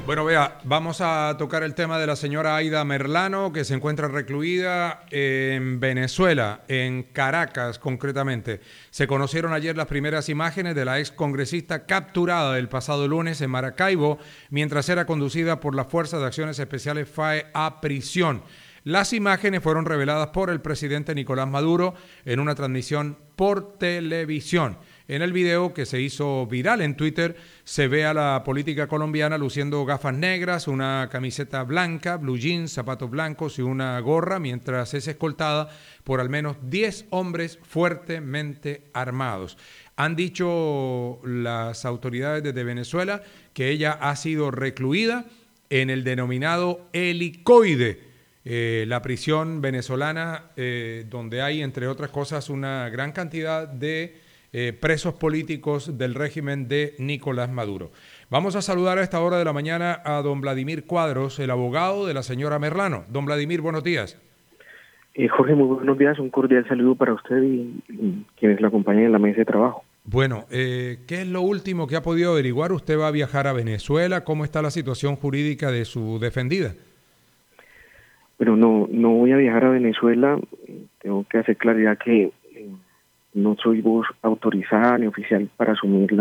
Bueno, vea, vamos a tocar el tema de la señora Aida Merlano, que se encuentra recluida en Venezuela, en Caracas concretamente. Se conocieron ayer las primeras imágenes de la ex congresista capturada el pasado lunes en Maracaibo, mientras era conducida por la Fuerza de Acciones Especiales FAE a prisión. Las imágenes fueron reveladas por el presidente Nicolás Maduro en una transmisión por televisión. En el video, que se hizo viral en Twitter, se ve a la política colombiana luciendo gafas negras, una camiseta blanca, blue jeans, zapatos blancos y una gorra, mientras es escoltada por al menos 10 hombres fuertemente armados. Han dicho las autoridades desde Venezuela que ella ha sido recluida en el denominado helicoide, la prisión venezolana, donde hay, entre otras cosas, una gran cantidad de presos políticos del régimen de Nicolás Maduro. Vamos a saludar a esta hora de la mañana a don Vladimir Cuadros, el abogado de la señora Merlano. Don Vladimir, buenos días. Jorge, muy buenos días. Un cordial saludo para usted y quienes la acompañan en la mesa de trabajo. Bueno, ¿qué es lo último que ha podido averiguar? ¿Usted va a viajar a Venezuela? ¿Cómo está la situación jurídica de su defendida? Pero no voy a viajar a Venezuela. Tengo que hacer claridad que no soy voz autorizada ni oficial para asumir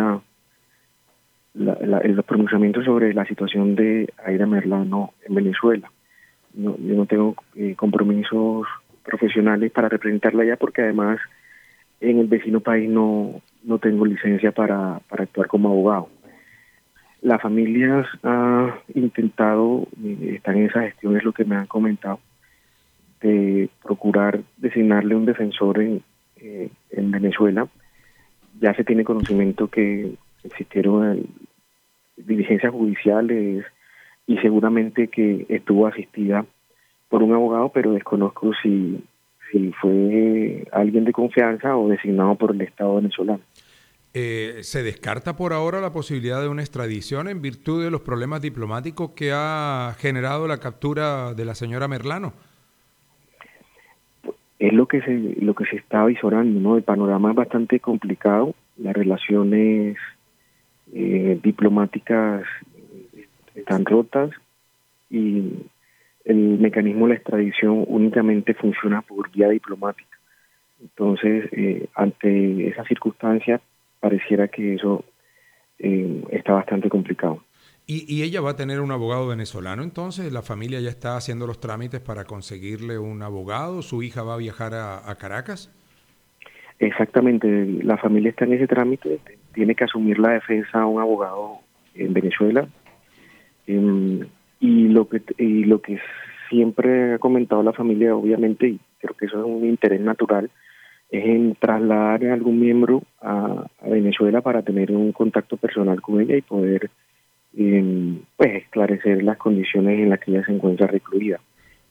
el pronunciamiento sobre la situación de Aida Merlano en Venezuela. Yo no tengo compromisos profesionales para representarla allá, porque además en el vecino país no tengo licencia para actuar como abogado. La familia ha intentado, están en esa gestión, es lo que me han comentado, de procurar designarle un defensor en Venezuela. Ya se tiene conocimiento que existieron diligencias judiciales y seguramente que estuvo asistida por un abogado, pero desconozco si fue alguien de confianza o designado por el Estado venezolano. ¿Se descarta por ahora la posibilidad de una extradición en virtud de los problemas diplomáticos que ha generado la captura de la señora Merlano? Es lo que se está visorando, ¿no? El panorama es bastante complicado, las relaciones diplomáticas están rotas y el mecanismo de la extradición únicamente funciona por vía diplomática. Entonces, ante esa circunstancia, pareciera que eso está bastante complicado. ¿Y ella va a tener un abogado venezolano? Entonces, ¿la familia ya está haciendo los trámites para conseguirle un abogado? ¿Su hija va a viajar a Caracas? Exactamente, la familia está en ese trámite, tiene que asumir la defensa a un abogado en Venezuela. Y lo que siempre ha comentado la familia, obviamente, y creo que eso es un interés natural, es en trasladar a algún miembro a Venezuela para tener un contacto personal con ella y poder pues esclarecer las condiciones en las que ella se encuentra recluida.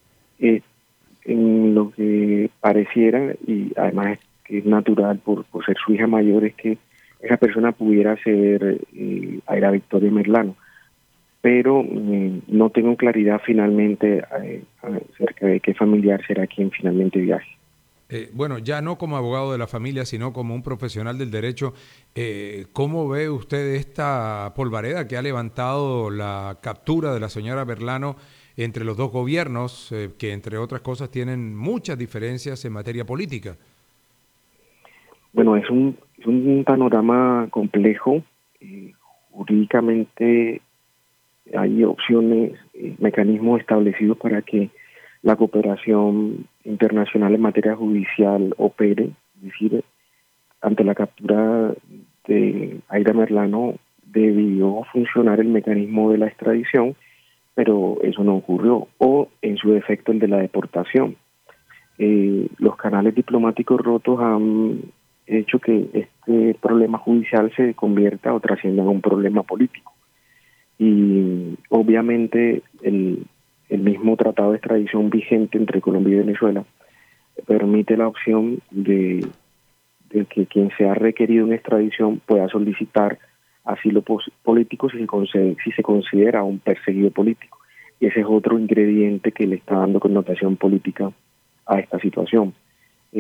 En lo que pareciera, y además es que es natural por ser su hija mayor, es que esa persona pudiera ser Aida Victoria Merlano, pero no tengo claridad finalmente acerca de qué familiar será quien finalmente viaje. Bueno, ya no como abogado de la familia, sino como un profesional del derecho, ¿cómo ve usted esta polvareda que ha levantado la captura de la señora Merlano entre los dos gobiernos, que entre otras cosas tienen muchas diferencias en materia política? Bueno, es un panorama complejo. Jurídicamente hay opciones, mecanismos establecidos para que la cooperación internacional en materia judicial opere, es decir, ante la captura de Aida Merlano debió funcionar el mecanismo de la extradición, pero eso no ocurrió, o en su defecto el de la deportación. Los canales diplomáticos rotos han hecho que este problema judicial se convierta o trascienda a un problema político. Y obviamente el mismo tratado de extradición vigente entre Colombia y Venezuela permite la opción de que quien sea requerido en extradición pueda solicitar asilo político si se considera un perseguido político. Y ese es otro ingrediente que le está dando connotación política a esta situación.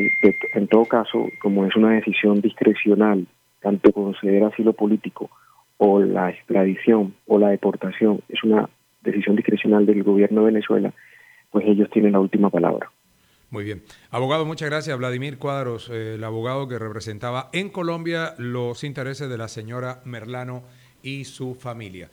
En todo caso, como es una decisión discrecional, tanto conceder asilo político o la extradición o la deportación es una decisión discrecional del gobierno de Venezuela, pues ellos tienen la última palabra. Muy bien. Abogado, muchas gracias. Vladimir Cuadros, el abogado que representaba en Colombia los intereses de la señora Merlano y su familia.